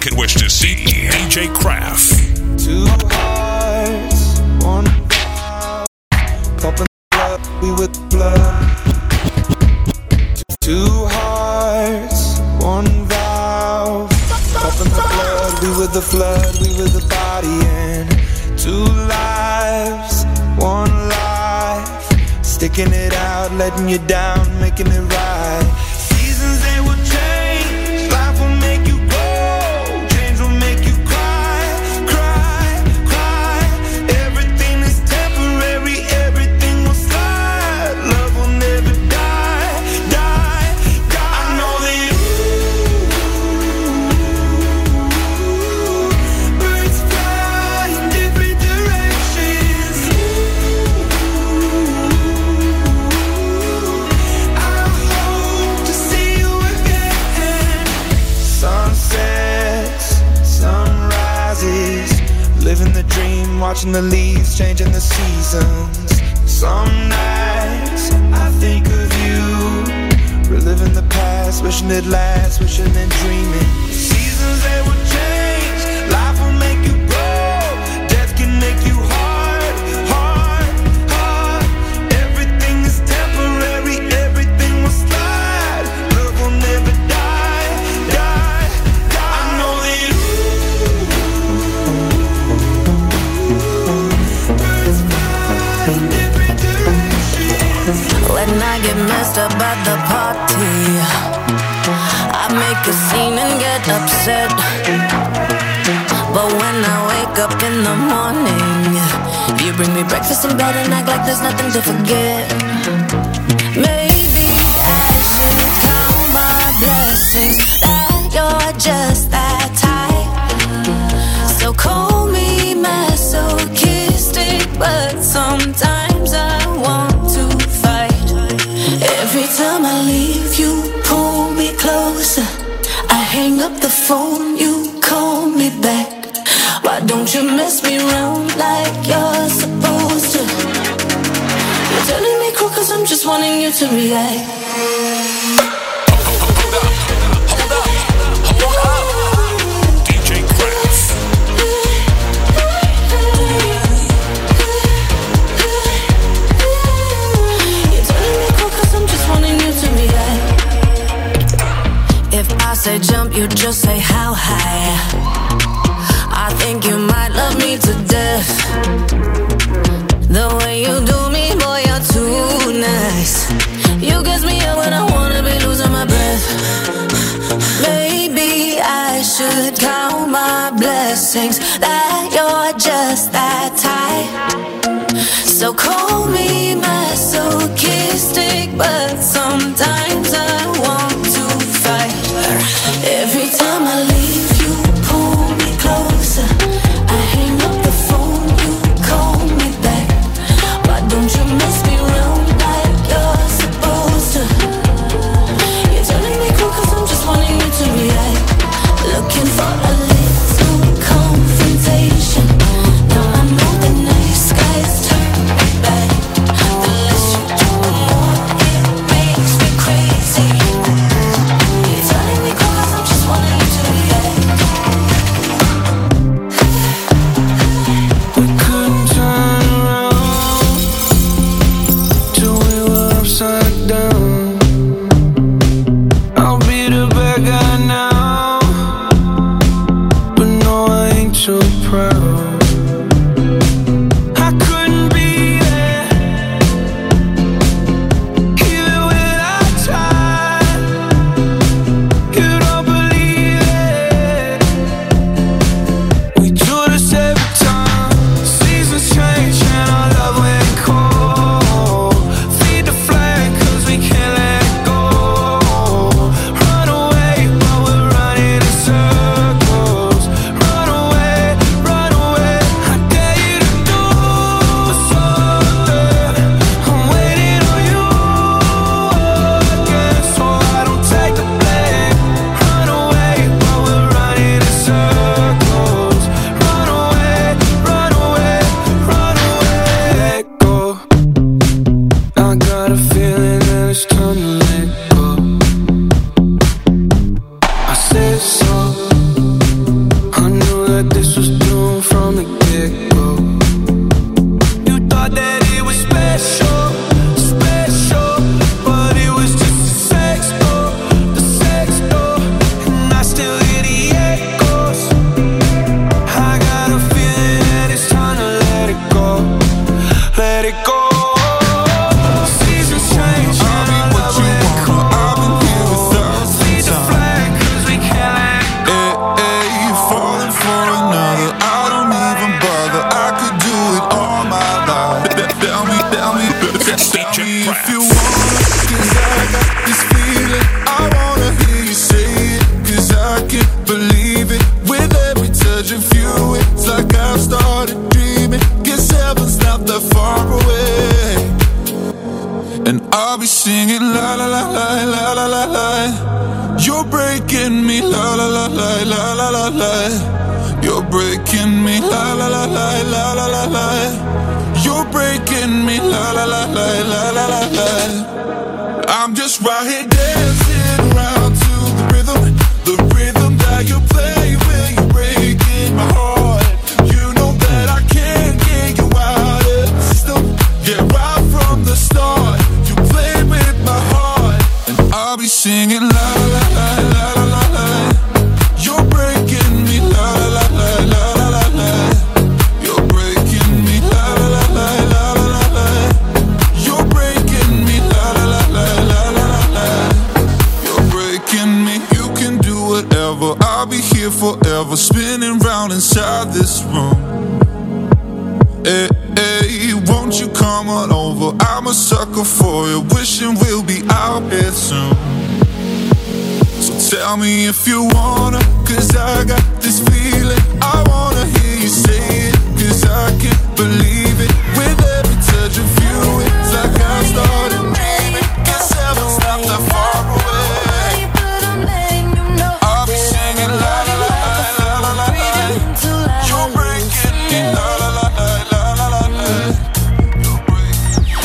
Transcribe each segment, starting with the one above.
can wish to see. DJ Kraft. Two hearts, one valve, pumping blood, we with blood. Two hearts, one valve, pumping the blood, we with the flood, we with the body. And two lives, one life, sticking it out, letting you down, making it right. Seasons they will change, life will make you grow, change will make you cry, cry, cry. Everything is temporary, everything will slide. Love will never die, die, die. I know that birds fly in different directions. I hope to see you again. Sunsets, sunrises, living the dream, watching the leaves, changing the seasons. Some nights I think of you, reliving the past, wishing it lasts, wishing and dreaming. Seasons they will change, life will make you grow, death can make you hard, hard, hard. Everything is temporary, everything will slide. Love will never die, die, die. I know that birds fly in different directions. When I get messed up at the party, I make a scene and get upset. But when I wake up in the morning, you bring me breakfast in bed and act like there's nothing to forget. Maybe I should count my blessings that you're just that type. So call me masochistic, but sometimes I want to fight. Every time I leave, you pull me closer. I hang up the phone, you call me back. Why don't you mess me around like you're supposed to? You're telling me cool cause I'm just wanting you to react. DJ Kraft. You're telling me cool cause I'm just wanting you to react. If I say jump, you just say how high. I think you might love me to death. The way you do me, boy, you're too nice. You gets me up when I wanna be losing my breath. Maybe I should count my blessings that you're just that type. So call me masochistic, but sometimes I want to fight. Every time I leave, you pull me closer. I hang up the phone, you call me back. Why don't you mess me around like you're supposed to? You're telling me cool cause I'm just wanting you to react. Looking for a little confrontation. Now I know the nice guys turn me back. The less you do, the more it makes me crazy. You're telling me cool cause I'm just wanting you to react. We couldn't turn around till we were upside down. I'll be the bad guy now, but no, I ain't too proud. I couldn't be there, even when I tried. You don't believe it. We do this every time. Seasons change and our love went cold. Feed the flame cause we can't let it go. Run away, but we're running in circles. Run away, run away. for another. I don't even bother. I could do it all my life. Tell me if you wanna, 'cause I got this feeling. I wanna hear you say it, 'cause I can't believe it. With every touch of you, it's like I've started dreaming. Guess heaven's not that far away. And I'll be singing la la la la la la la la. You're breaking me la la la la la la la la. You're breaking me la la la la la la la la. You're breaking me la la la la la la la la. I'm just right here dancing around to the rhythm that you play when you're breaking my heart. You know that I can't get you out of the system. Yeah, right from the start, you play with my heart, and I'll be singing la la la la la la la. You're breaking me la la la la la la la. You're breaking me la la la la la la la. You're breaking me la la la la la la la. You're breaking me. You can do whatever. I'll be here forever, spinning round inside this room. Hey, hey, won't you come on over? I'm a sucker for you, wishing we'll be out here soon. So tell me if you wanna, 'cause I got this feeling. I wanna hear you say it, 'cause I can't believe it. With every touch of you, it's like I started dreaming. Guess heaven's not that far away. I'll be singing la la la la la la la. You're breaking me la la la la la la la la. You're breaking me.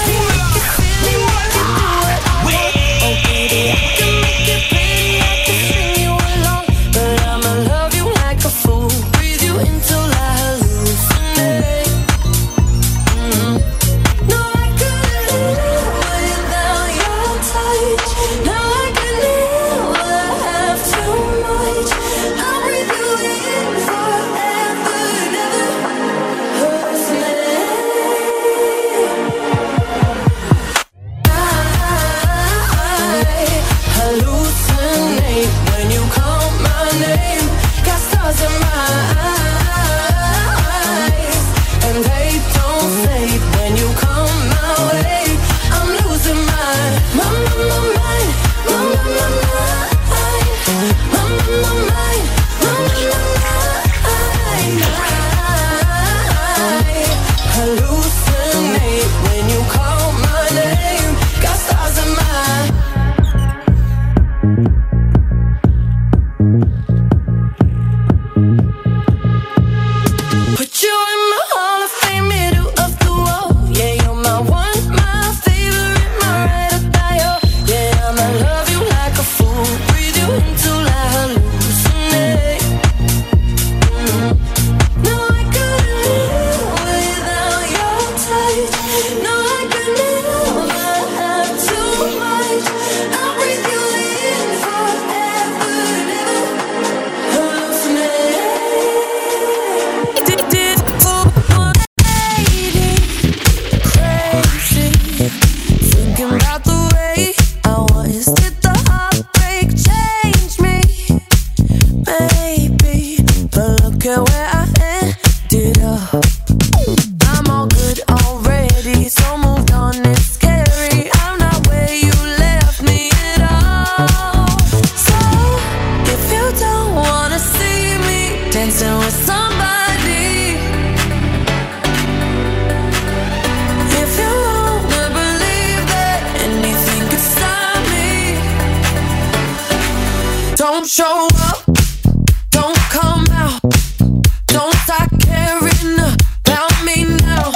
Don't show up, don't come out, don't start caring about me now.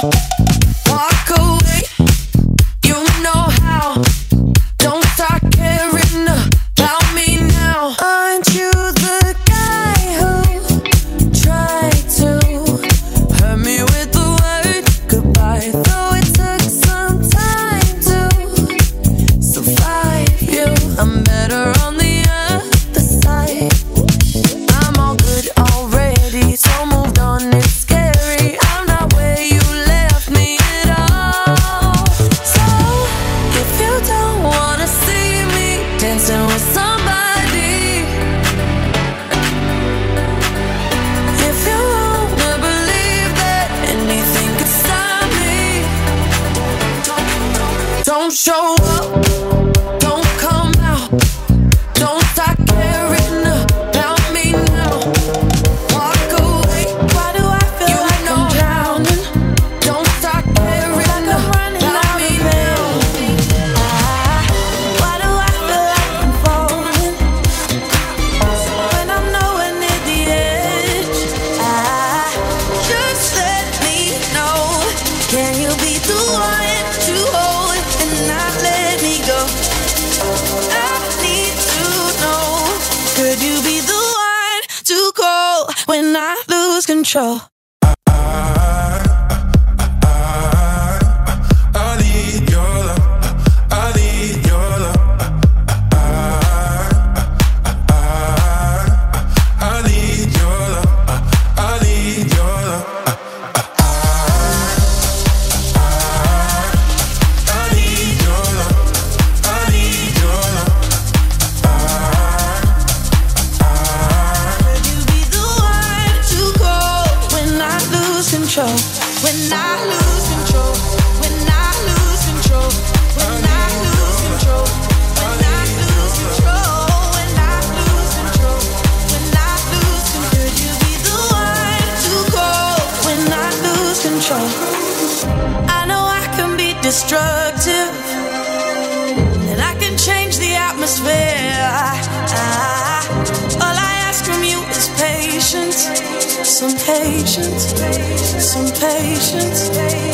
Walk away, you know how. Don't start caring about me now. Aren't you the guy who tried to hurt me with the word goodbye? Though it took some time to survive you, I'm better on the other side. when I lose control. I need your love. I need your love. I need your love. I need your love. I need your love. I need your love. Will you be the one to go when I lose control? When I lose control. When I lose control. When I lose control. When I lose control. When I lose control. When I lose control. Could you be the one to go when I lose control? I know I can be destructive, and I can change the atmosphere. All I ask from you is patience, some patience, some patience.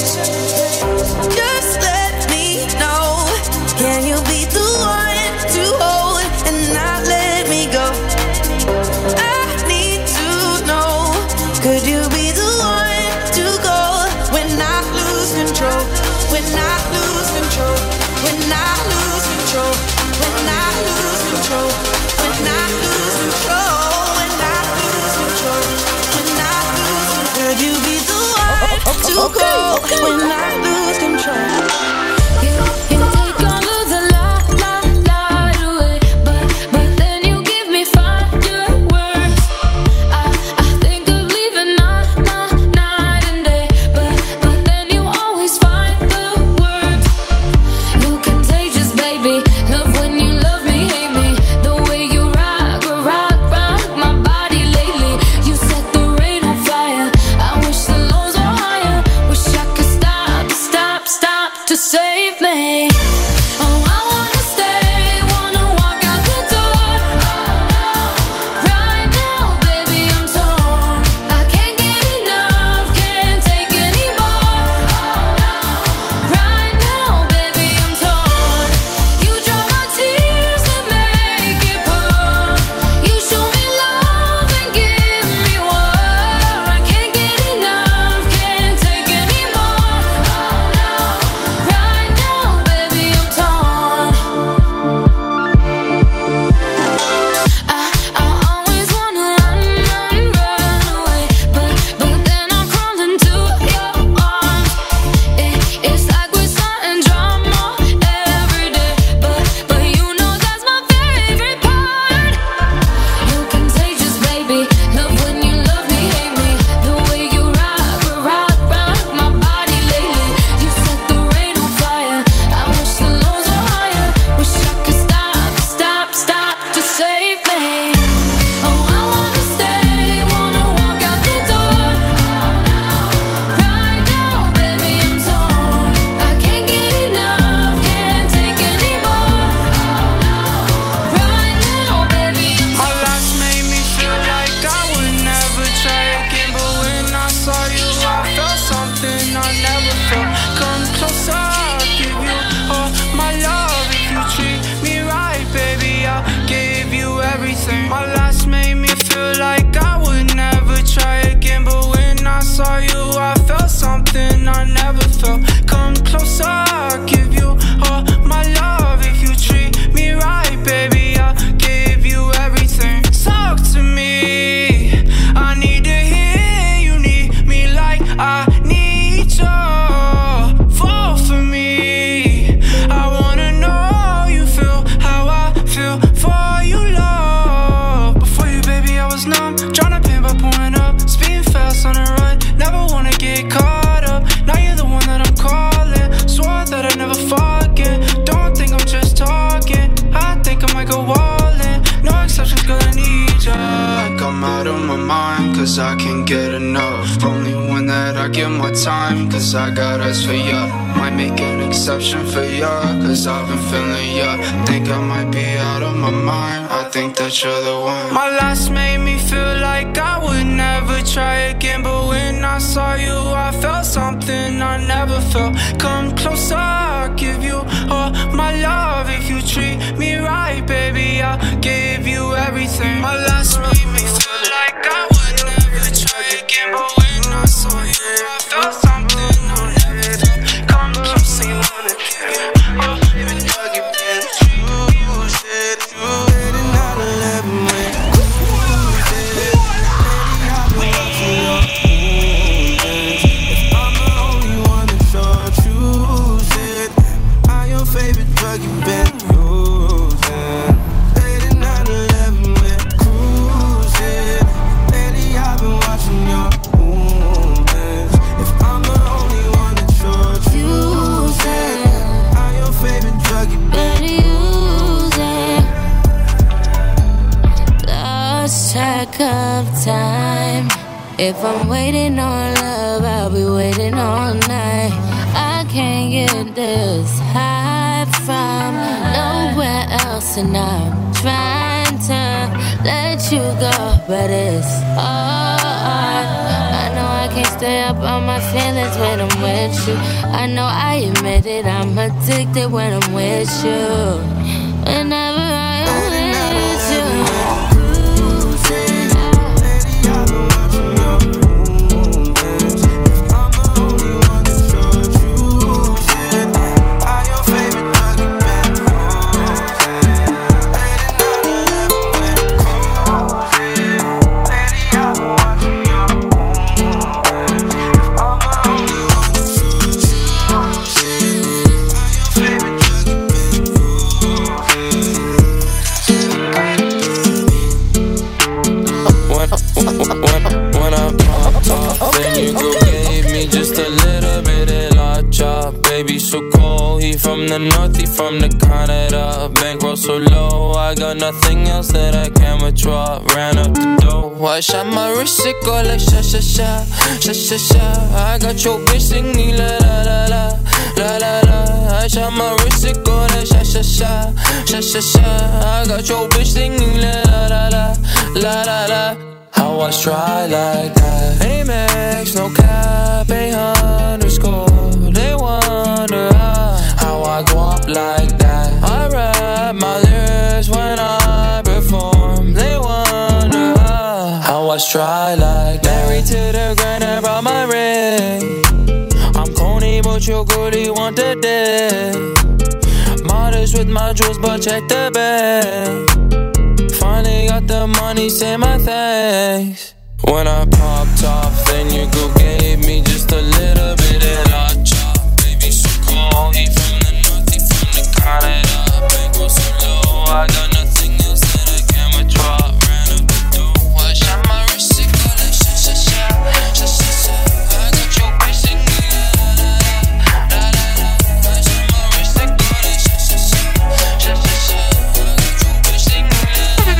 Just let me know, can you be the one to hold and not let me go? I need to know, could you be the one to go when I lose control? When I lose control. When I lose control. When I lose control. When I lose control. When I lose control. When I lose control. Could you be the one to go when I lose control? You take all of the light away, but then you give me fireworks. I think of leaving night and day, but then you always find the words. You contagious, baby. Love when you love me, hate me. The way you rock my body lately. You set the rain on fire. I wish the lows were higher. Wish I could stop to save me. Oh, I wanna stay, wanna walk out the door. Right now, baby, I'm torn. I can't get enough, can't take anymore. Right now, baby, I'm torn. You dry my tears and make it pour. You show me love and give me war. I can't get enough, can't take anymore. Right now, baby, I'm torn. I always wanna run away, but then I'm crawling to your arms. It's like we're starting drama every day, but you know that's my favorite part. You're contagious, baby. Love when you love me, hate me. The way you rock my body lately. You set the rain on fire. I wish the lows were higher. Wish I could stop to save me. Oh, I wanna stay, wanna walk out the door. Right now, baby, I'm torn. I can't get enough, can't take anymore. Right now, baby, I'm My last made me feel like I would never try again, but when I saw you, I felt something I never felt. Come closer, I'll give you all my love. If you treat me right, baby, I'll give you everything. My last made me feel like I would never try again, but when I saw you, I felt something I never felt. Come closer, I'll give you all my love. If you treat me right, baby, I'll give you everything. Talk to me, I need to hear you need me like I need you. Fall for me, I wanna know you feel how I feel for you, love. Before you, baby, I was numb, tryna pin by pulling up, speeding fast on the run, never wanna get caught up. Now you're the one that I'm calling, swore that I'd never forget. Don't think I'm just talking, I think I might go all in. No exceptions, girl, I need ya. Like I'm out of my mind, cause I can't get enough. Only one that I give my time, cause I got eyes for ya. Might make an exception for ya, cause I've been feeling ya. Think I might be out of my mind, I think that you're the one. My last made me feel like I would never try again, but when I saw you, I felt something I never felt. Come closer, I'll give you all my love. If you treat me right, baby, I'll give you everything. My last made me feel like I would never time. If I'm waiting on love, I'll be waiting all night. I can't get this high from nowhere else, and I'm trying to let you go, but it's hard. I know I can't stay up on my feelings when I'm with you. I know I admit it, I'm addicted when I'm with you. Whenever I am with you. When I popped off, then you go gave me just a little bit of la chop. Baby, so cold, he from the north, he from the Canada. Bankroll so low, I got nothing else that I can withdraw. Ran up the dough, I shot my wrist, it go like sha sha sha, sha sha sha. I got your bitch singing la la la la, la la la. I shot my wrist, it go like sha sha sha, sha sha sha. I got your bitch singing la la la la, la la la. How I try like that? Amex, no cap, _. They wonder how I go up like that. I rap my lyrics when I perform. They wonder how I try like that. Married to the grind, I brought my ring. I'm corny, but your goodie want the dick. Modest with my jewels, but check the bag. Finally got the money, say my thanks. When I popped off, then you go gave me just a little bit of la chop. Baby, so cold, he from the north, he from the Canada. Bankroll so low, I got nothing else that I can withdraw. Ran up the dough, I shot my wrist, it go like sha sha sha, sha sha sha. I got your bitch singing la la la, la la la. I shot my wrist, it go like sha sha sha, sha sha sha. I got your bitch singing la.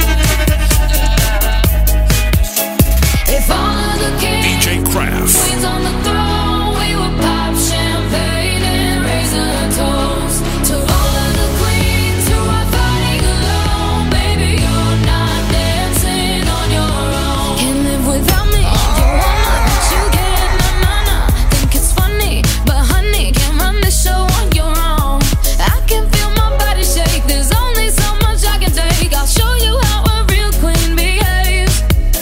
If all of the kings, DJ Craft, queens on the throne, we would pop champagne and raise a toast to all of the queens who are fighting alone. Baby, you're not dancing on your own. Can't live without me. You wanna, but you can't. Nah. Think it's funny, but honey, can't run the show on your own. I can feel my body shake. There's only so much I can take. I'll show you how a real queen behaves.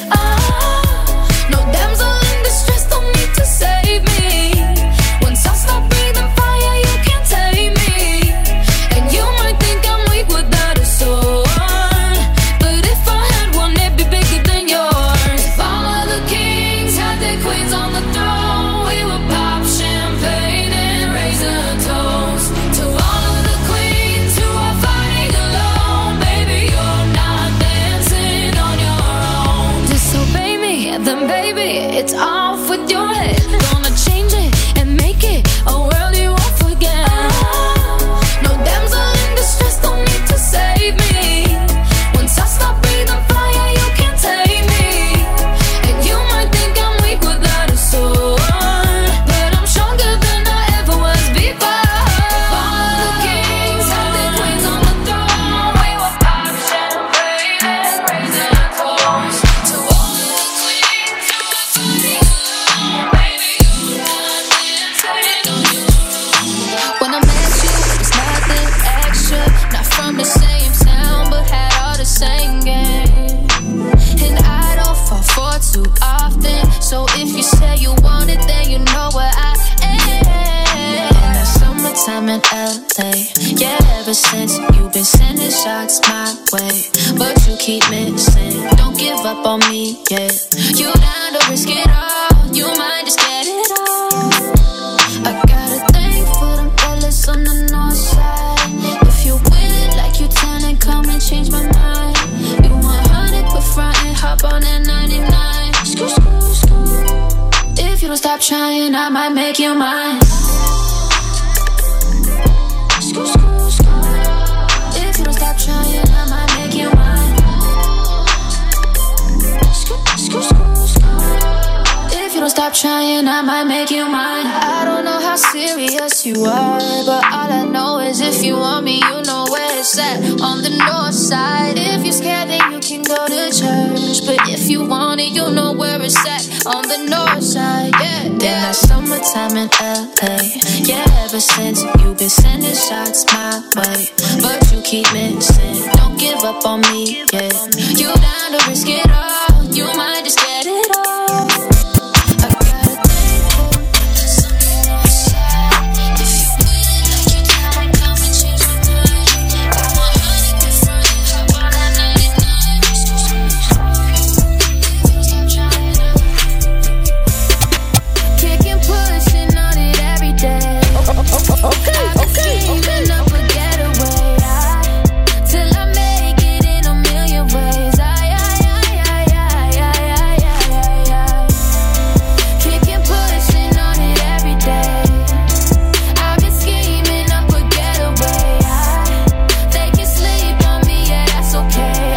No damsel in distress, don't need to save me. Once I stop breathing fire, you can't take me. And you might think I'm weak without a sword, but if I had one, it'd be bigger than yours. If all of the kings had their queens on the throne, we would pop champagne and raise a toast to all of the queens who are fighting alone. Baby, you're not dancing on your own. Disobey me, then baby, it's off with your head. Gonna change it and make it a world you won't forget. No damsel in distress, don't need to save me. Once I stop breathing fire, you can't take me. And you might think I'm weak without a sword, but I'm stronger than I ever was before. If all of the kings had their queens on the throne, we would pop champagne and raise a toast to all of the queens who are fighting alone. Baby, you're not dancing on your own. When I met you, it was nothing extra. Not from the same town, but had all the same game. And I don't fall for too often, so if you say you want it, then you know where I am. In the summertime in LA, yeah, ever since you've been sending shots my way, but you keep missing. Don't give up on me yet. You down to risk it all, you might just get it all. I got a thing for them fellas on the north side. If you win like you 10 and come and change my mind. You 100 with front and hop on at 99. Screw. If you don't stop trying, I might make you mine. Screw. If you don't stop trying, I might make you mine. Screw. stop trying, I might make you mine. I don't know how serious you are, but all I know is if you want me, you know where it's at. On the north side. If you're scared, then you can go to church, but if you want it, you know where it's at. On the north side, yeah. Then that summertime in LA. Yeah, ever since you've been sending shots my way, but you keep missing. Don't give up on me, yeah. You down to risk it all, you might just get it all. I got a thing for something outside. If you feel like you can, come and change my mind. I want 100 in front, hop on that 99. Stop trying out. Kicking, pushing on it every day. I've been scheming up a getaway. Till I make it in a million ways. Kicking, pushing on it every day. I've been scheming up a getaway. They can sleep on me, yeah, that's okay.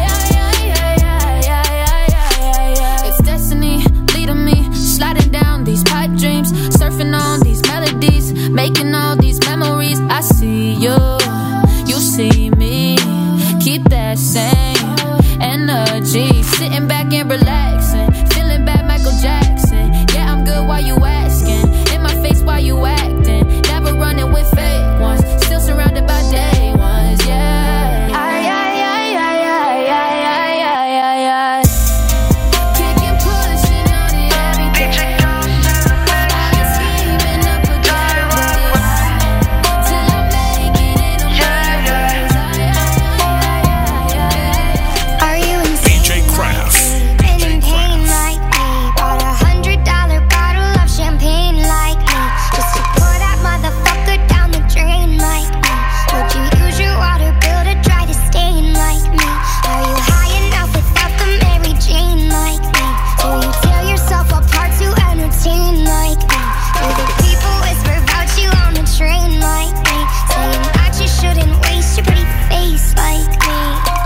It's destiny leading me, sliding down these pipe dreams, surfing on these melodies, making all these memories. I see you, you see me. Keep that same energy, sitting back and relaxing, feeling bad Michael Jackson. Yeah, I'm good while you asking, in my face while you acting, never running with fake ones, still surrounded by day ones. Yeah. Kicking, pushing on it every day. I've been scheming up a getaway. Till I make it in a million ways. Are you insane? DJ Craft. Been in pain like me. Bought $100 bottle of champagne like me, just to pour that motherfucker down the drain like me. Would you use your water bill to dry the stain like me? Are you high enough without the Mary Jane like me? Do you tear yourself apart to entertain like me? Do the people whisper about you on the train like me, saying that you shouldn't waste your pretty face like me?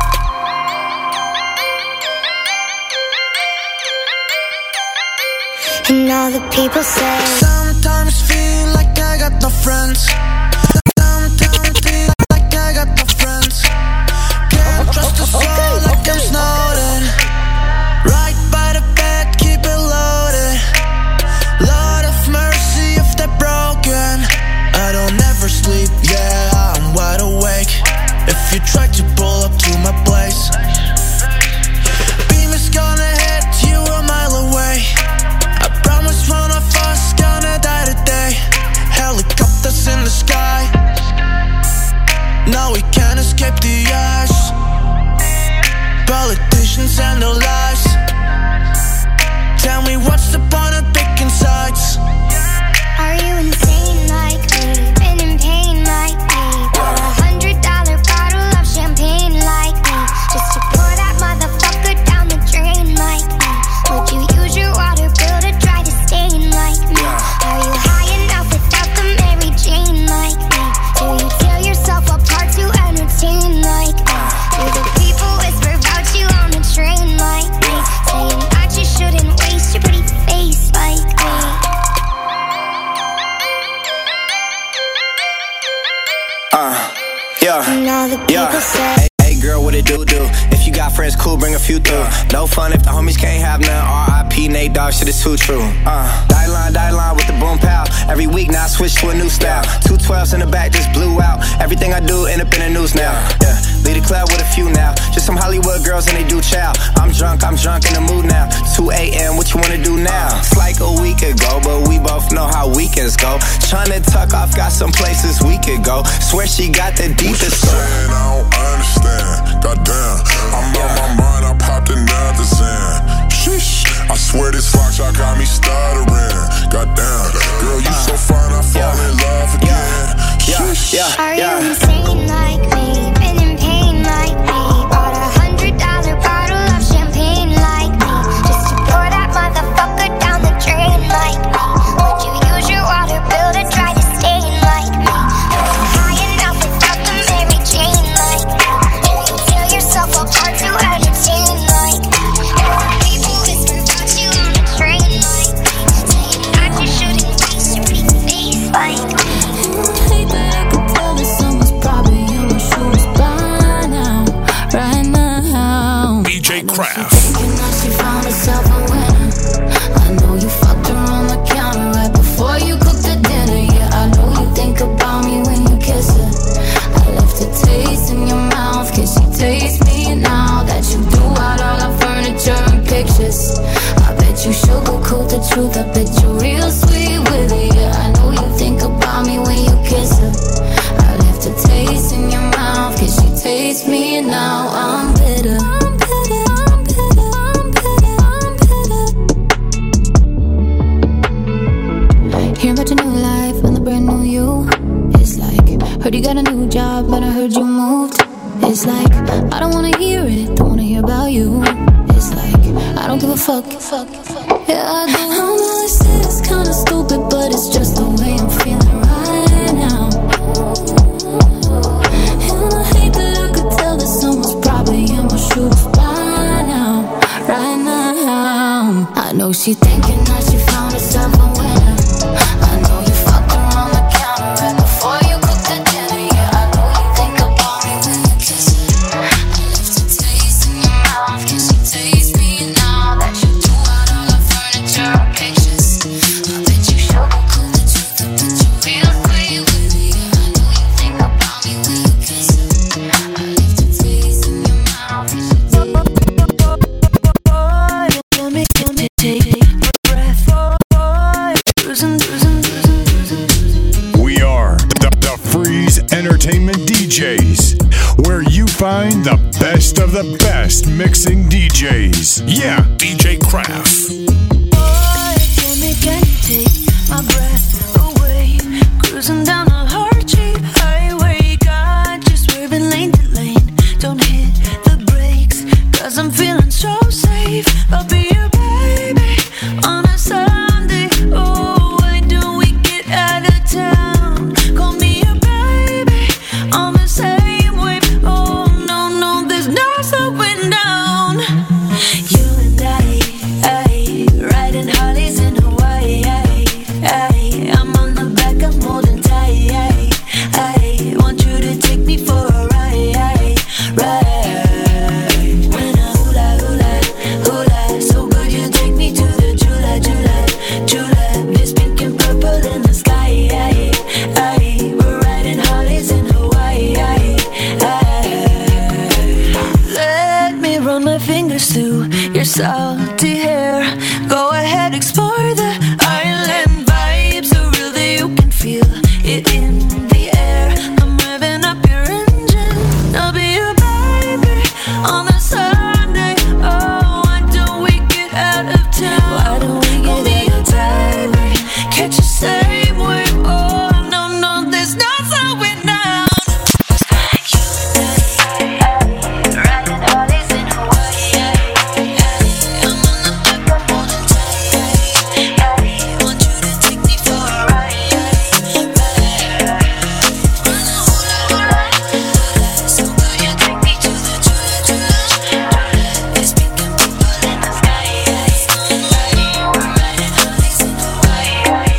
And all the people say, Sometimes feel like I got no friends. Sometimes feel like I got no friends. Can't trust a soul like I'm Snowden. Right by the bed, keep it loaded. Lord of mercy if they're broken. I don't ever sleep, yeah, I'm wide awake. If you try to pull up to my place, beam is gonna hit you a mile away. I promise one of us gonna die today. Helicopters in the sky. No, we can't escape the eyes. Politicians and their lies. Tell me what's the point of picking sides? are you insane like me? Been in pain like me. Bought $100 bottle of champagne like me, just to pour that motherfucker down the drain like me. Would you use your water bill to dry the stain like me? Are you high enough without the Mary Jane like me? Do you tear yourself apart to entertain like me? Do the people whisper about you on the train like me, saying that you shouldn't waste your pretty face like me? And all the people say, Hey girl, what it do? If you got friends, cool, bring a few through. No fun if the homies can't have none. R.I.P. Nate Dogg, shit is too true. Die line with the boom pow. Every week now I switch to a new style. 212s in the back just blew out. Everything I do end up in the news now. Yeah, lead a club with a few now. Just some Hollywood girls and they do chow. I'm drunk in the mood now. 2 a.m., what you wanna do now? It's like a week ago, but we both know how weekends go. Tryna tuck off, got some places we could go. Swear she got the deepest. I don't understand. Goddamn, I'm on my mind. I popped another Zen. Sheesh, I swear this fox shot got me stuttering. Goddamn, girl, you so fine, I fall in love again. Sheesh. are you insane like me? Been in pain like me. Bought $100 bottle of champagne like me, just to pour that motherfucker down the drain like me. Would you use your water bill to dry the stain like me? Are you high enough without the Mary Jane like me? Do you tear yourself apart to entertain like me? And the people whisper about you on the train like me, truth, I bet you're real sweet with it. Yeah, I know you think about me when you kiss her. I left a taste in your mouth, can she taste me? And now I'm bitter. I'm bitter, I'm bitter, I'm bitter, I'm bitter. Hearing about your new life and the brand new you. It's like, heard you got a new job, but I heard you moved. It's like, I don't wanna hear it, don't wanna hear about you. It's like, I don't give a fuck. Yeah, I do. I know this is kinda stupid, but it's just the way I'm feeling right now. And I hate that I could tell that someone's probably in my shoes by now, right now. I know she thinking that she found herself a winner. I know you fucked her on the counter right before you cooked the dinner. Yeah, I know you think about me when you kiss her. I left a taste in your mouth, can she taste me now that you threw out all the furniture and pictures? I bet you sugarcoat the truth, I bet you real sweet with it. Yeah, I know you think about me when you kiss her. I left a taste in your mouth, can she taste me? Let me take a breath, boy. We are the Freeze Entertainment DJs, where you find the best of the best mixing DJs. Yeah, DJ Craft. Boy, tell me, can you take my breath away? Cruising down a hard-shaped highway, got you swerving lane to lane. Don't hit the brakes, 'cause I'm feeling so safe. I'll be your baby on a Sunday. Oh, why don't we get out of town? Call me your baby on the same wave. Oh, no, there's no slowing down. You and I, riding Harleys in Hawaii. I'm on the back, I'm holding tight. I want you to take me for a ride. When I hula, so good you take me to the Jula. This pink and purple in the sky. We're riding Harleys in Hawaii. Let me run my fingers through your salty hair. Go ahead, explore the island vibes, so real that you can feel it in the air. I'm revving up your engine, I'll be your baby on the Sunday. Oh, why don't we get out of town? Why don't we get out of town? Catch the same wave. Oh, no, there's no slowing down. Riding Harleys in Hawaii. I'm on the back, I'm holding tight. I want you to take me for a ride. So good you take me to the Jula. This pink and purple in the sky. We're riding Harleys in Hawaii.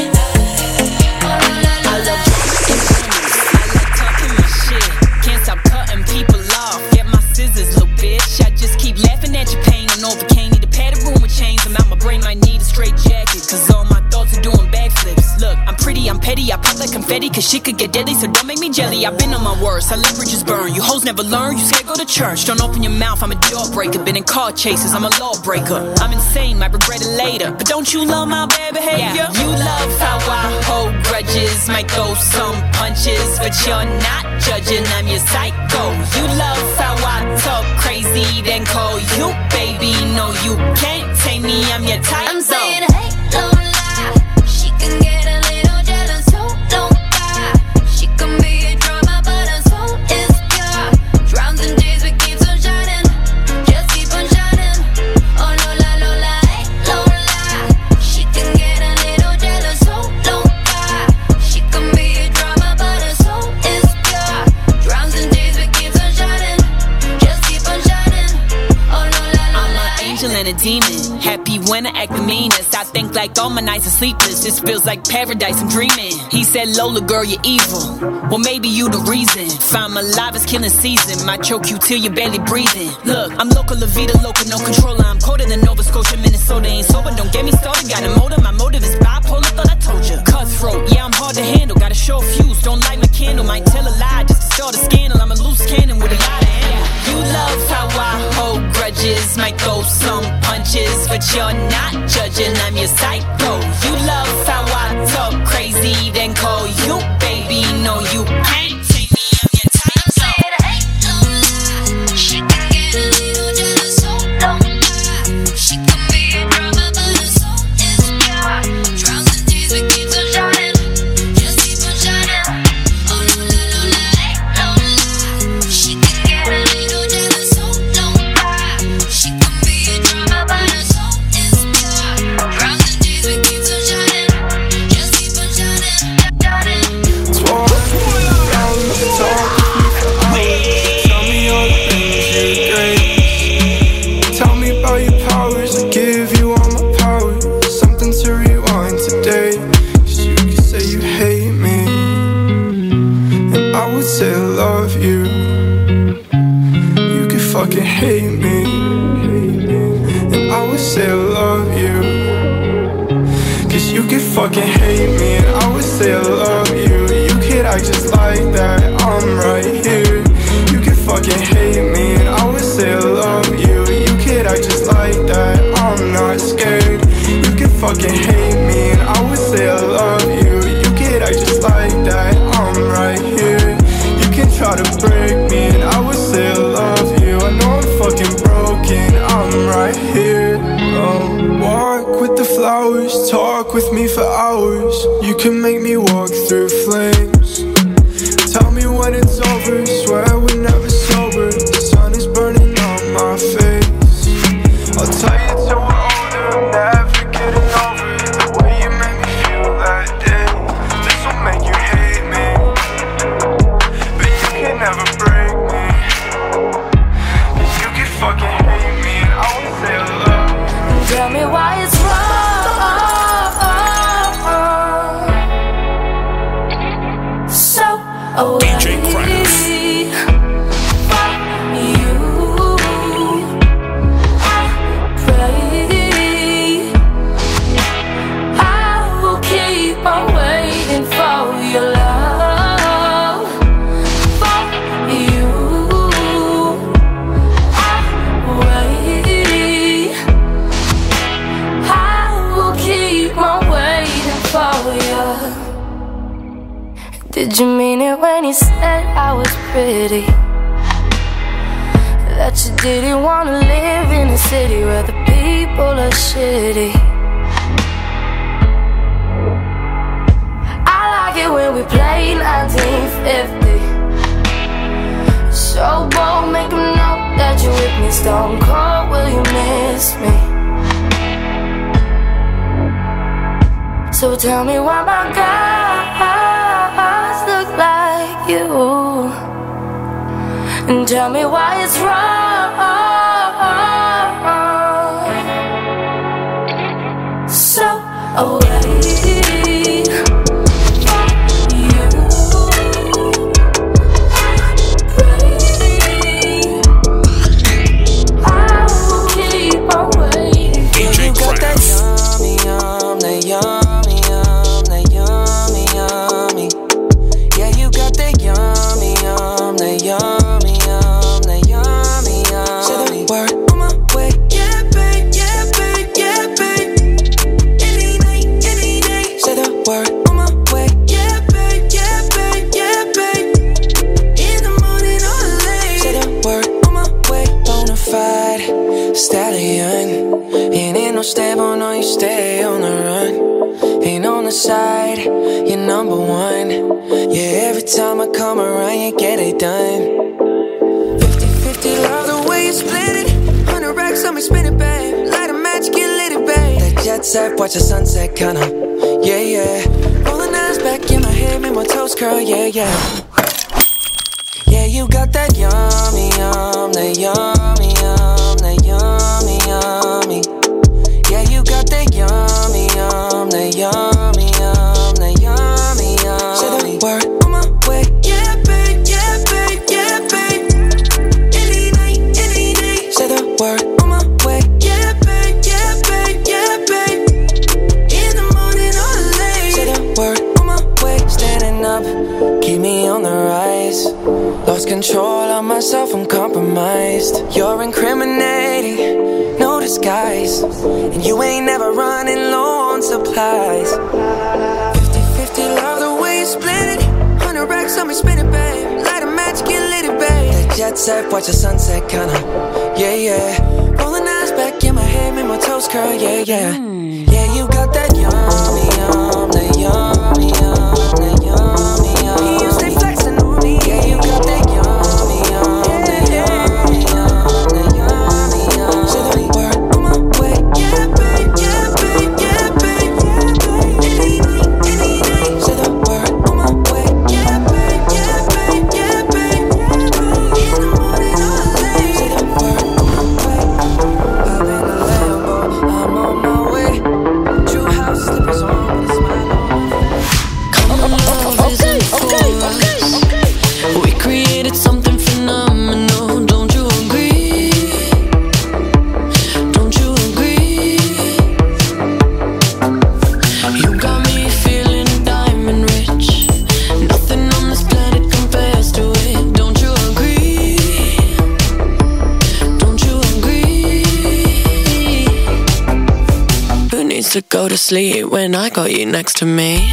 I love I like talking my shit. Can't stop cutting people off. Get my scissors, little bitch. I just keep laughing at your pain and overcame. Need a padded room with chains. I'm out, my brain might need a straight jacket, 'cause all my thoughts are doing backflips. Look, I'm pretty, I'm petty. I pop like confetti, 'cause shit could get deadly, so don't make me jelly. I've been on my worst, I let bridges burn. You hoes never learn, you scared go to church. Don't open your mouth, I'm a door breaker. Been in car chases, I'm a lawbreaker. I'm insane, might regret it later. But don't you love my bad behavior? Yeah. You love how I hold grudges, might throw some punches, but you're not judging, I'm your psycho. You love how I talk crazy, then call you baby. No, you can't tame me, I'm your type. I'm saying, hey, don't lie. She can get a little jealous, so don't lie. She can be a drama, but her soul is pure. Drowns in days, we keep on shining. Just keep on shining. Oh, Lola, hey, Lola. She can get a little jealous, so don't lie. She can be a drama, but her soul is pure. Drowns in days, we keep on shining. Just keep on shining. Oh, Lola, I'm an angel and a demon. Happy when I act the meanest. I think like all my nights are sleepless. This feels like paradise, I'm dreaming. He said, Lola, girl, you're evil. Well, maybe you the reason. Find my life is killing season. Might choke you till you're barely breathing. Look, I'm local, La Vida, local, no controller. I'm colder than Nova Scotia, Minnesota. Ain't sober, don't get me started. Got a motive, my motive is bipolar. Thought I told you. Cutthroat, yeah, I'm hard to handle. Got a show fuse, don't light my candle. Might tell a lie just to start a scandal. I'm a loose cannon with a lot of handle. You love how I hold grudges, might throw some punches, but you're not judging, I'm your side. fucking hate me and I would say I love you. You could act just like that, I'm right here. You could fucking hate me and I would say I love you. You could act just like that, I'm not scared. You could fucking hate me and I would say I love you. You could act just like that, I'm right here. You can try to break me and I would say I love you. I know I'm fucking broken, I'm right here. Walk with the flowers, talk with me for hours. You can make me walk through flames. Tell me when it's over, swear we're never sober. The sun is burning on my face. I'll tell you till we're older, I'm never getting over it. The way you made me feel that day, this will make you hate me, but you can never break me. You can fucking hate me and I will say I love you. Tell me why it's wrong. So DJ Craft. Did you mean it when you said I was pretty? That you didn't want to live in a city where the people are shitty? I like it when we play 1950. So bold, make them know that you're with me. Stone cold, will you miss me? So tell me why my guys look like you, and tell me why it's wrong. So away. Stallion, ain't no stable, no, you stay on the run. Ain't on the side, you're number one. Yeah, every time I come around, you get it done. 50-50, love the way you split it. 100 racks on me, spin it, babe. Light a match, get lit, it, babe. That jet set, watch the sunset, kinda. Yeah, yeah. Rolling eyes back in my head, make my toes curl, yeah, yeah. Yeah, you got that yummy, that yummy, that yummy, yummy. Yeah, you got that yummy, that yummy, that yummy, yummy. Say the word on my way, yeah, babe, yeah, babe, yeah, babe. Any night, any day. Say the word on my way, yeah, babe, yeah, babe, yeah, babe. In the morning or late. Say the word on my way, standing up, keep me on the rise. Lost control of myself, I'm compromised. You're incriminating, no disguise. And you ain't never running low on supplies. 50-50, love the way you split it. 100 racks on me, spin it, babe. Light a match, get lit, it, babe. That jet set, watch the sunset, kinda. Yeah, yeah. Rolling eyes back in my head, make my toes curl, yeah, yeah. Yeah, you got that yummy, that yummy, that yummy, yummy. You stay flexing on me, yeah, you got that. I'm on my way. go to sleep when I got you next to me.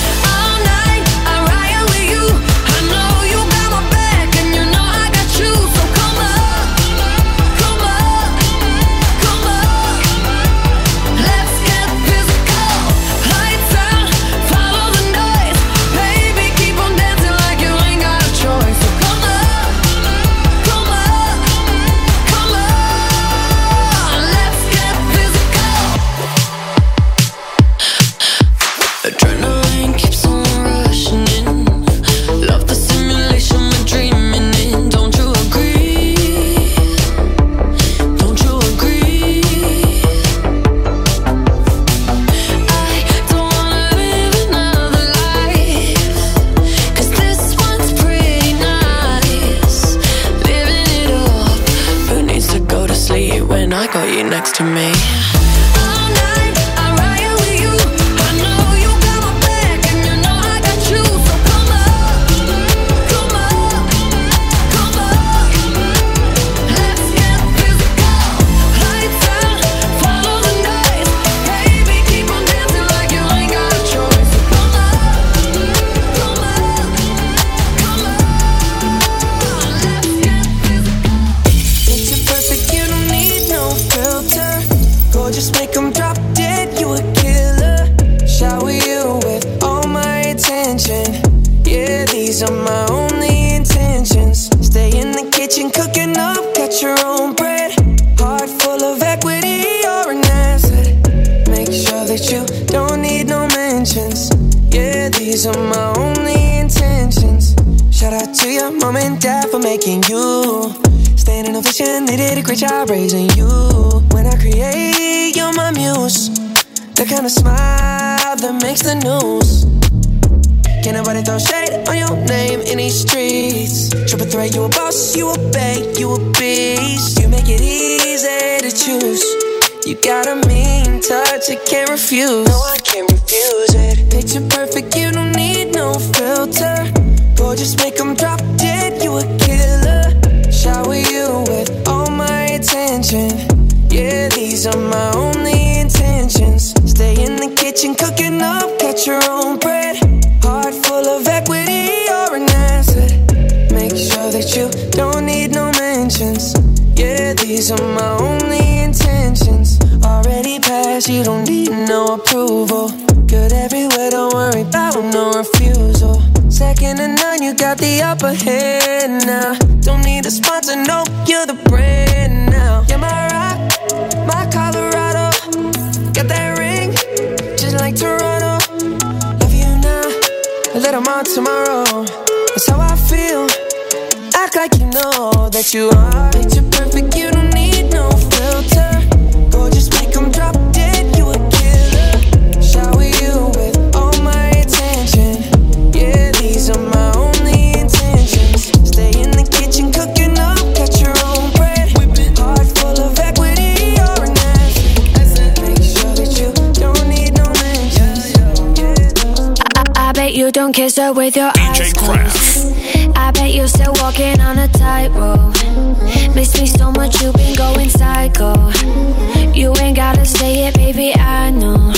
Next to me. Job raising you. When I create, you're my muse. The kind of smile that makes the news. Can't nobody throw shade on your name in these streets. Triple threat, you a boss, you a bank, you a beast. You make it easy to choose. You got a mean touch, I can't refuse. No, I can't refuse it. Picture perfect, you don't need no filter. Gorgeous, make them drop dead, you a killer. Shower you with all my attention. Yeah, these are my only intentions. Stay in the kitchen, cooking up, catch your own bread. Heart full of equity, you're an asset. Make sure that you don't need no mentions. Yeah, these are my only intentions. Already passed, you don't need no approval. Good everywhere, don't worry about no refusal. Second to none, you got the upper hand now. Don't need a sponsor, no, you're the brand now. You're my rock, my Colorado. Got that ring, just like Toronto. Love you now, a little more tomorrow. That's how I feel, act like you know that you are. Picture perfect, you don't need no filter. Gorgeous, make them drop dead, you a killer. Shower you with all my attention. Yeah, these are my only intentions. Stay in the kitchen, cooking up, got your own bread. Heart full of equity, you're an asset. Make sure that you don't need no mentions. I bet you don't kiss her with your eyes closed. I bet you're still walking on a tightrope. Miss me so much, you've been going psycho. You ain't gotta say it, baby, I know.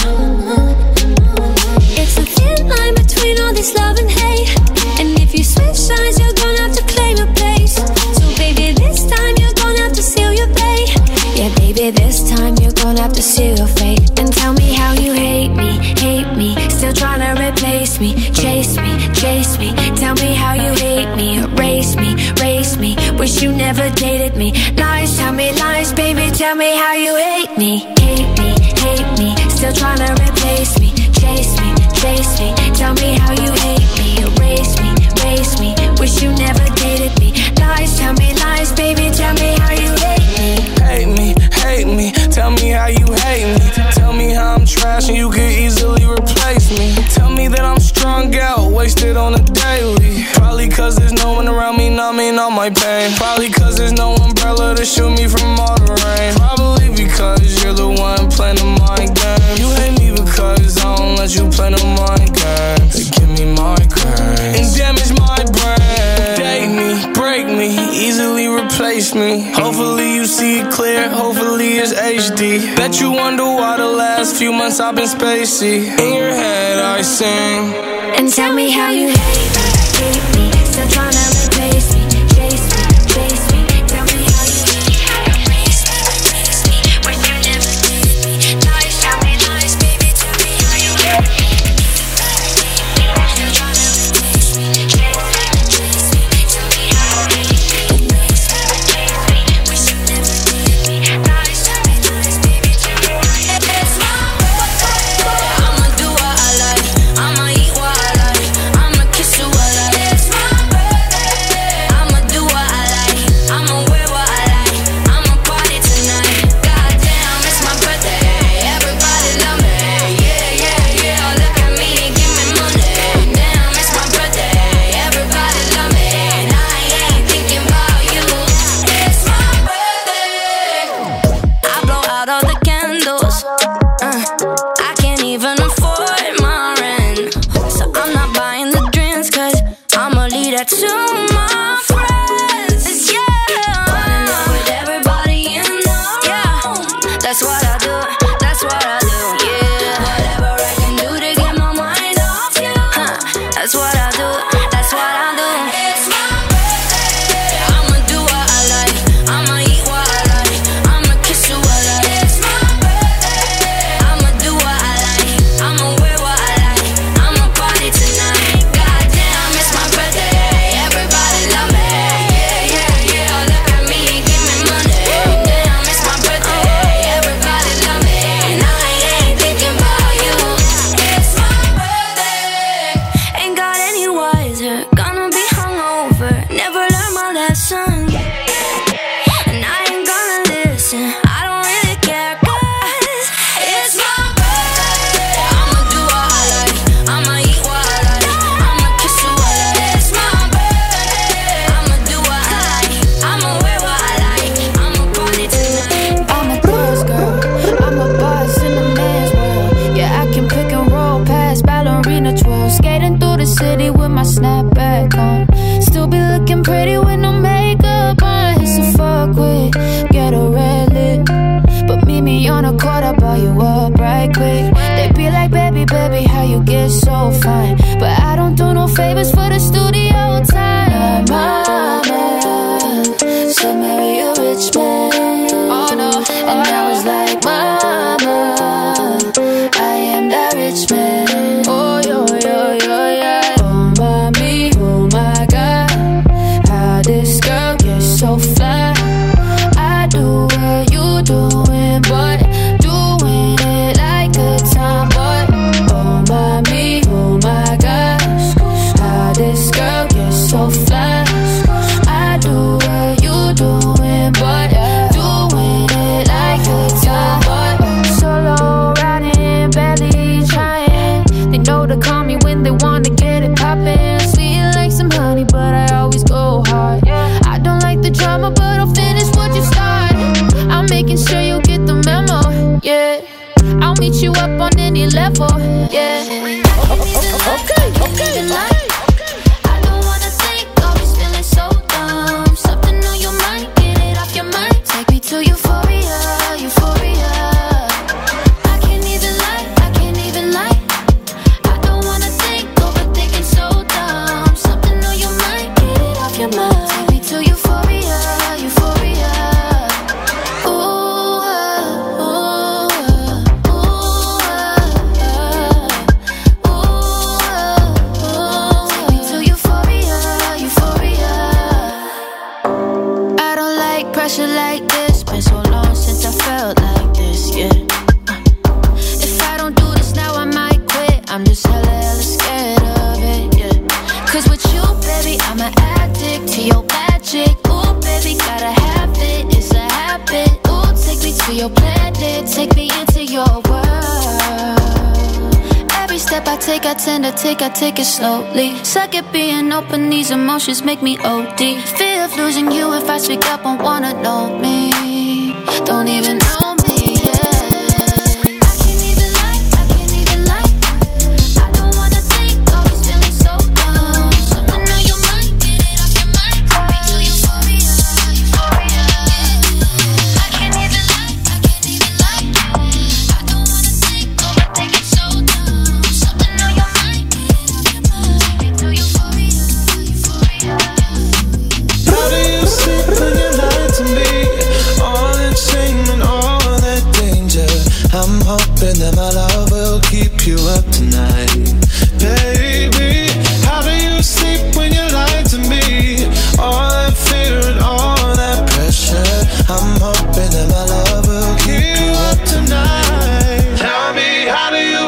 It's a thin line between all this love and hate. And if you switch sides, you're gonna have to claim your place. So baby, this time you're gonna have to seal your fate. Yeah, baby, this time you're gonna have to seal your fate. And tell me how you hate me, still trying to replace me. Chase me, chase me, tell me how you hate me. Erase me, race me, wish you never dated me. Lies, tell me lies, baby, tell me how you hate me. Hate me, still trying to replace me. Chase me, tell me how you hate me. Erase me, race me, wish you never dated me. Lies, tell me lies, baby, tell me how you hate me. Hate me, tell me how you hate me. Tell me how I'm trash and you could easily replace me. Tell me that I'm strung out, wasted on a daily. Probably cause there's no one around me numbing all my pain. Probably cause there's no umbrella to shield me from all the rain. Probably because you're the one playing the mind game. You hate me because I don't let you play the mind game. They give me migraine and damage my brain. Date me, break me, easily replace face me. Hopefully you see it clear, hopefully it's HD. Bet you wonder why the last few months I've been spacey. In your head I sing. And tell me how you hate me, still tryna replace me, chase me, chase me. Tell me how you erase me, when you never gave me. Nice, tell me nice, baby, tell me how you hate me. Still tryna replace me, chase me, chase me. Tell me how you hate me, erase me, when you never gave me. Nice, tell me nice, baby, tell me how you hate me. It's my birthday, I'ma do what I like, I'ma eat what I like, I'ma kiss you what I like. It's my birthday, I'ma do what I like, I'ma wear what I like, I'ma party tonight. Goddamn, it's my birthday, everybody love me. Yeah, yeah, yeah, look at me, give me money. Damn, it's my birthday, everybody love me, and I ain't thinking about you. It's my birthday. I blow out all the candles. I can't even afford my rent, so I'm not buying the drinks, cause I'ma leave that to my friends. Yeah, running up with everybody in the room. That's what I do, that's what I do. Yeah, whatever I can do to get my mind off you. That's what I do, that's what I do. It's my birthday, I'ma do what I like, I'ma eat what I like, I'ma kiss you what I like. It's my birthday, I'ma do what I like, I'ma wear what I like, I'ma party tonight. Goddamn, it's my birthday, everybody love me. Yeah, yeah, yeah, look at me, give me money. Damn, it's my birthday, everybody love me, and I ain't thinking about you. It's my birthday, ain't got any wiser, gonna be hungover, never learn my lesson, and I ain't gonna listen, I don't really care, cause it's my birthday. I'ma do what I like, I'ma eat what I like, I'ma kiss you what I like. It's my birthday, I'ma do what I like, I'ma wear what I like, I'ma party tonight. I'm a girl's girl, I'm a boss in a man's world. Yeah, I can pick and roll past ballerina twirl, skating through the city with my snapback on, still be looking pretty with no makeup on. It's a fuck with, get a red lip, but meet me on a court, I'll buy you up right quick. They be like, baby, baby, how you get so fine, but I don't do no favors for the studio time. My mama said marry a rich man, oh no, and I was like, mama, I am that rich man. Oh yo, yo, yo, yeah. Oh mommy, oh my God, how this girl gets so fly. I do what you doing, but doing it like a tomboy. Oh mommy, oh my gosh, how this girl gets so fly. I do what you doing, but doing it like a tomboy. Solo riding, barely trying. They know to call me when they wanna get it poppin'. Sweet like some honey, but I always go hard. I don't like the drama, but I'll finish what you started. I'm making sure you get the memo, yeah. I'll meet you up on any level, yeah. Okay, okay. I don't wanna think, always feeling so dumb. Something on your mind, get it off your mind. Take me to euphoria, euphoria. I can't even lie, I can't even lie. I don't wanna think, overthinking so dumb. Something on your mind, get it off your mind. Take me to euphoria, euphoria. Ooh, take me to euphoria, euphoria. I don't like pressure like this. Been so long since I felt like this, yeah. If I don't do this now, I might quit. I'm just hella scared of it, yeah. Cause with you, baby, I'm an addict to your magic. Ooh, baby, gotta have it, it's a habit. Ooh, take me to your planet, take me into your world. Every step I take, I take it slowly. Suck at being open, these emotions make me OD. Fear of losing you if I speak up, won't wanna know me. Don't even know me, yeah. I can't even lie, I can't even lie. I don't wanna think, always feeling so dumb. Something on your mind, get it off your mind. Take me to euphoria, euphoria. love will keep you up tonight. Baby, how do you sleep when you lie to me? All that fear and all that pressure, I'm hoping that my love will keep you up tonight. Tell me, how do you?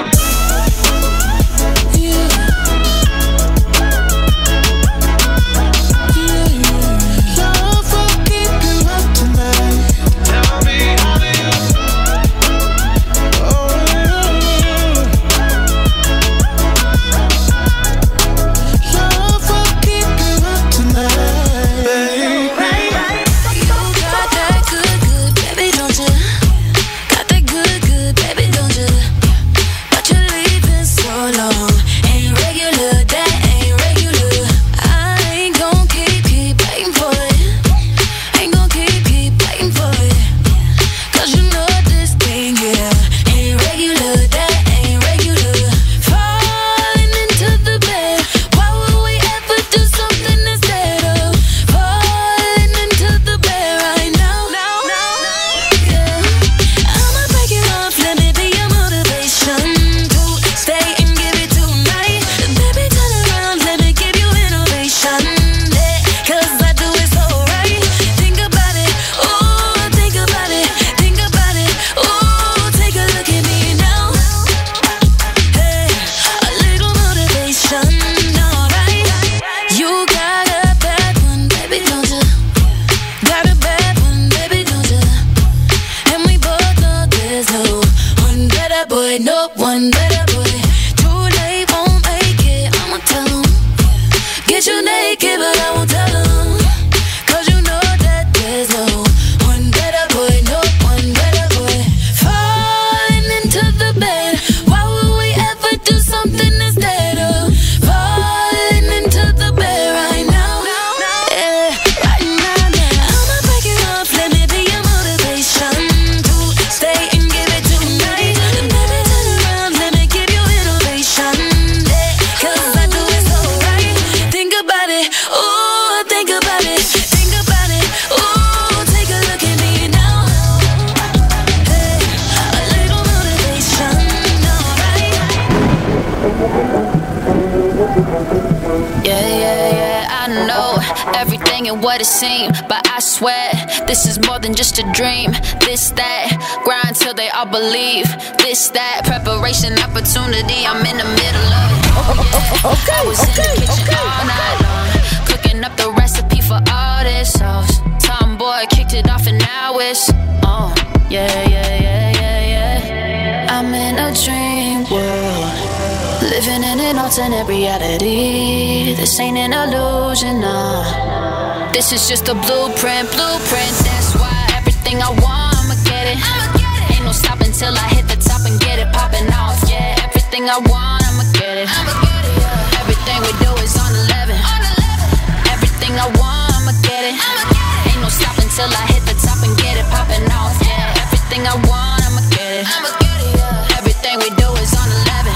What it seemed, but I swear this is more than just a dream. This, that, grind till they all believe. This, that, preparation, opportunity, I'm in the middle of it. I was in the kitchen all night long, cooking up the recipe for all this sauce. Tomboy kicked it off and now it's on. Yeah. I'm in a dream world, living in an alternate reality. This ain't an illusion, nah. This is just a blueprint. That's why everything I want, I'ma get it. Ain't no stopping till I hit the top and get it popping off. Yeah, everything I want, I'ma get it. Everything we do is on 11. Everything I want, I'ma get it. Ain't no stopping till I hit the top and get it popping off. Yeah, everything I want, I'ma get it. Everything we do is on 11.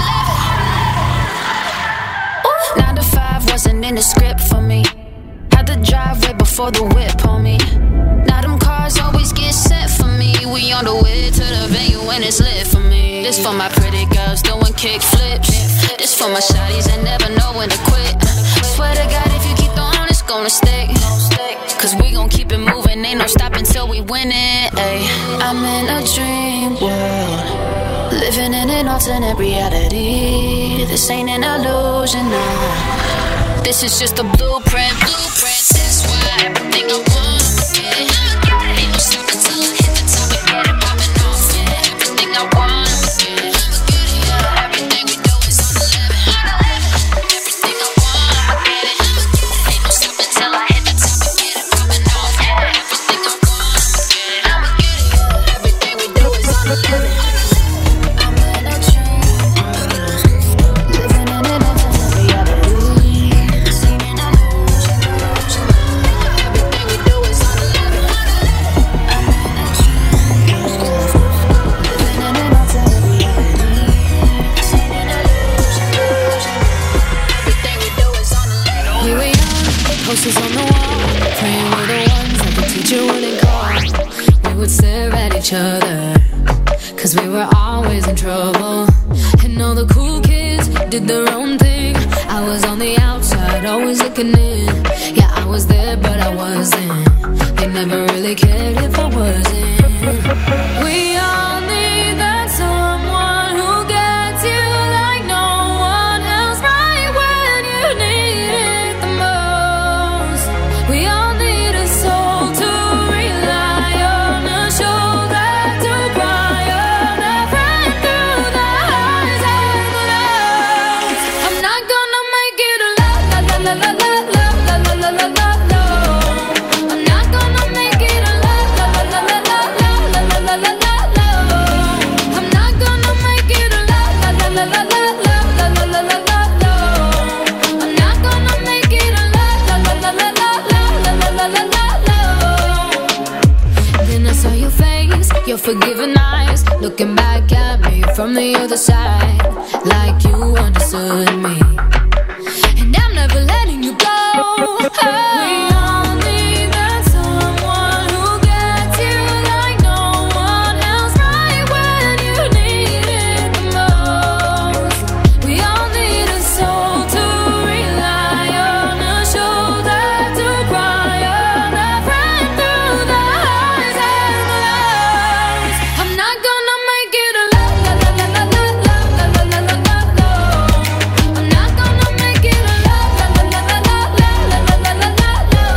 9 to 5 wasn't in the script for me. The driveway before the whip on me. Now them cars always get sent for me. We on the way to the venue when it's lit for me. This for my pretty girls doing kick flips. This for my shawties that never know when to quit. Swear to God, if you keep the on, it's gonna stick. Cause we gon' keep it moving, ain't no stopping till we win it. Ay. I'm in a dream world, living in an alternate reality. This ain't an illusion, nah. This is just a blueprint. That's why everything I want, I'ma get it. Ain't no stopping till I hit the top and get it popping off. Yeah, everything I want, I'ma get it. Everything we do is on 11. Everything I want, I'ma get it. Ain't no stopping till I hit the top and get it popping off. Yeah, everything I want, I'ma get it. Everything we do is on 11. Posters on the wall, praying we're the ones that the teacher wouldn't call. We would stare at each other, cause we were always in trouble. And all the cool kids did their own thing. I was on the outside, always looking in. Yeah, I was there, but I wasn't. They never really cared if I wasn't. We all need that someone who gets you like no one else, right when you need it the most. We all need a soul to rely on, a shoulder to cry on, a friend through the highs and the lows. I'm not gonna make it a la la la la la la la la la la la la. I'm not gonna make it a la la la la la la la la la la la. I'm not gonna make it a la la la la la la la la la la la la. I'm not gonna make it a la la la la la la la la la la la. Then I saw your face, your forgiving eyes, looking back at me from the other side, like you understood me. And I'm never letting you go. We all need that someone who gets you like no one else, right when you need it the most. We all need a soul to rely on, a shoulder to cry on, a friend through the highs and the lows. I'm not gonna make it a la la la la la la la la la la la la. I'm not gonna make it a la la la la la la la la la la la.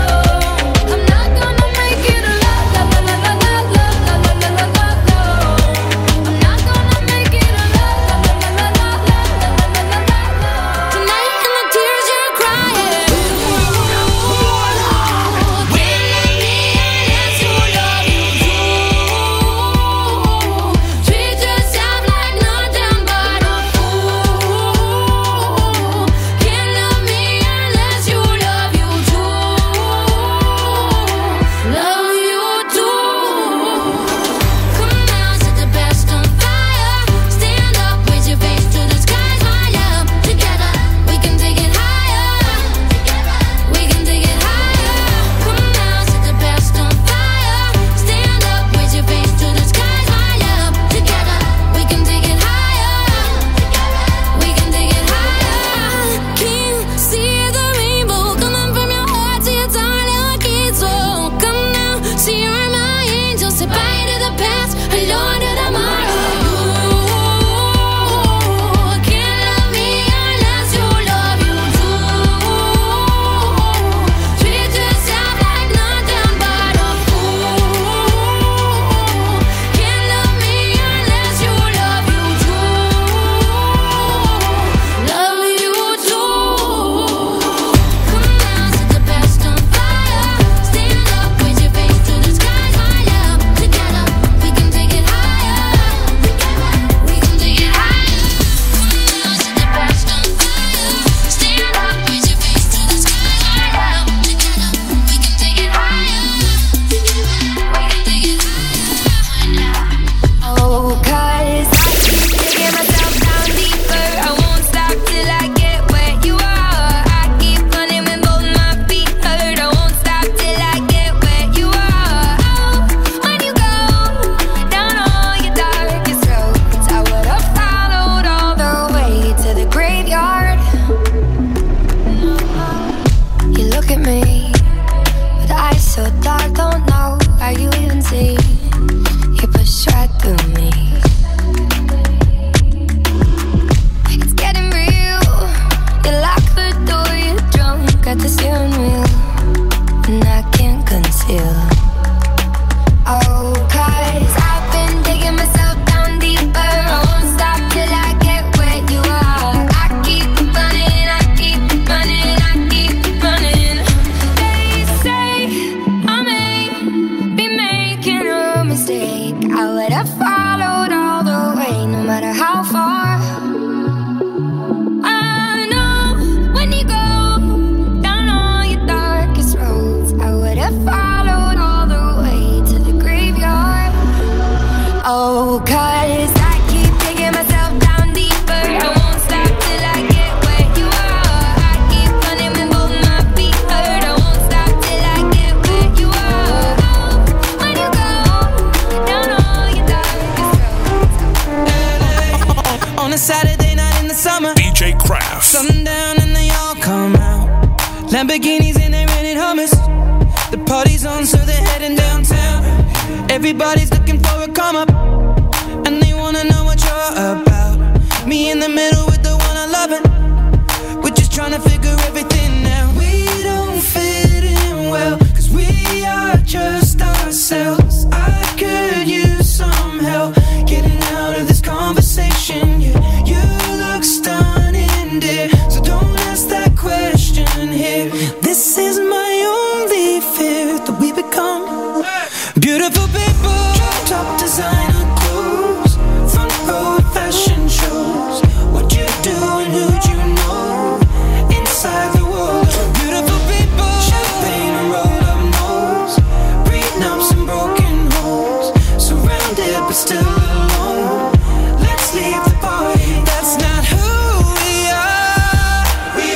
On a Saturday night in the summer, DJ Craft. Sundown and they all come out. Lamborghinis and they rented hummus. The party's on, so they're heading downtown. Everybody's looking for a come up, and they wanna know what you're about. Me in the middle with the one I love it. We're just trying to figure everything out. We don't fit in well, cause we are just ourselves. I could use some help getting out of this conversation. Yeah, you look stunning, dear, so don't ask that question here. This is my only fear, that we become beautiful people. Top designer clothes, front row fashion shows. What you do and who'd you know? Inside the world, beautiful people. Champagne and rolled up nose, prenups and broken homes. Surrounded but still alone. Let's leave the party. That's not who we are. We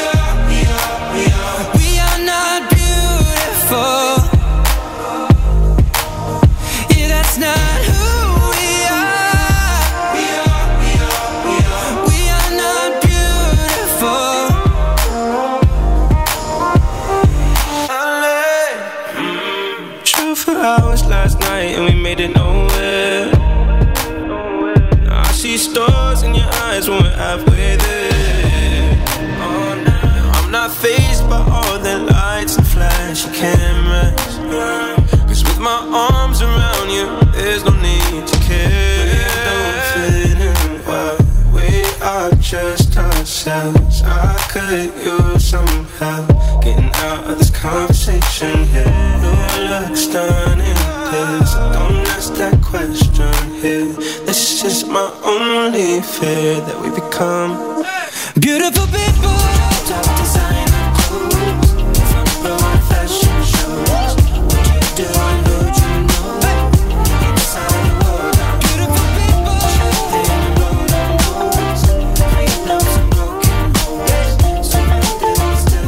are not beautiful. Yeah, that's not who we are. We are not beautiful. True for hours last night and we made it nowhere. Now I see stars in your eyes when we're halfway there. Oh, now I'm not fazed by all the lights and flashy cameras. Cause with my arms around you, there's no need to care. We don't fit in well, we are just ourselves. I could use some help getting out of this conversation here. You look stunning, so don't ask that question here. This is my only fear, that we become beautiful people. Top designer clothes, front row fashion shows. What you do and who'd you know? Inside the world, beautiful people. Champagne and rolled up nose, prenups and broken homes. Surrounded but still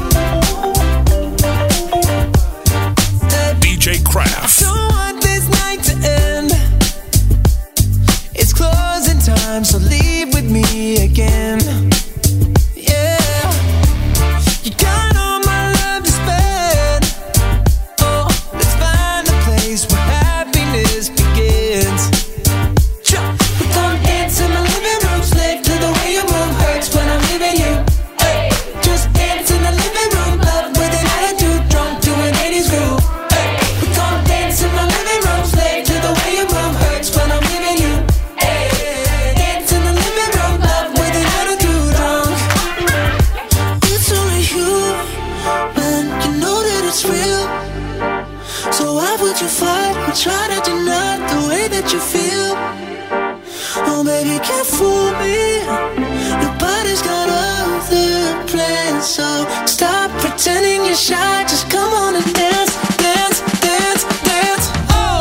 alone. DJ Craft. I don't want this night to end. It's closing time, so leave with me again. Yeah, you got all my love to spend. Oh, let's find a place where happiness begins. We gon' dance in my living room, slave to the way you move. Hurts when I'm leaving you. Ay, just dance in the living room, love with an attitude, drunk to an 80s groove. Ay, we gon' dance in my living room, slave to the way you move. Hurts when I'm leaving you. Ay, dance in the living room, love with an attitude, drunk. It's only you, man, you know that it's real. So why would you fight or try to deny the way that you feel? Oh baby, can't fool me. Nobody's got other plans, so stop pretending you're shy. Just come on and dance, dance, dance, dance. Oh.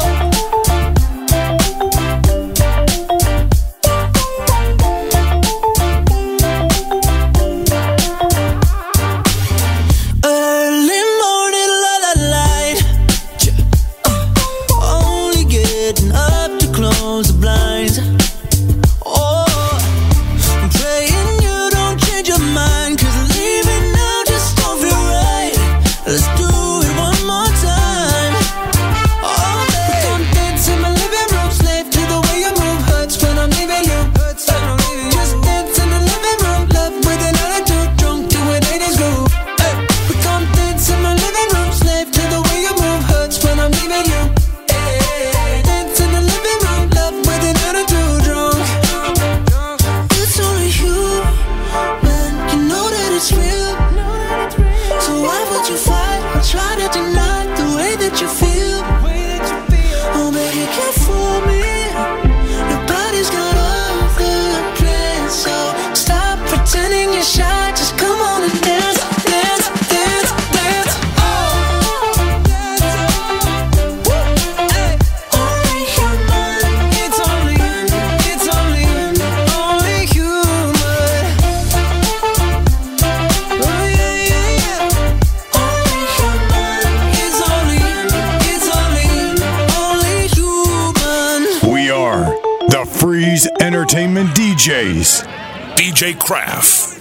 Early morning, la la light. Only getting up to close the blinds. Oh, I'm praying you don't change your mind, 'cause leaving now just don't feel right. Let's do it one more time. Oh, baby, we gon' dance in my living room, slave to the way you move. Hurts when I'm leaving you. Just dance in the living room, love with an attitude, drunk to an 80s groove. Ay, we gon' dance in my living room, slave to the way you move. Hurts when I'm leaving you. Ay, dance in the living room, love with an attitude, drunk. It's only you, man, you know that it's real. So why would you fight or try to deny the way that you feel? Oh baby, you can't fool me. Nobody's got other plans, so stop pretending you're shy. Just come on and dance, dance, dance, dance. Oh, hey, only human. It's only human. Oh yeah, yeah, yeah. Only human. It's only human. We are the Freeze Entertainment DJs. DJ Kraft.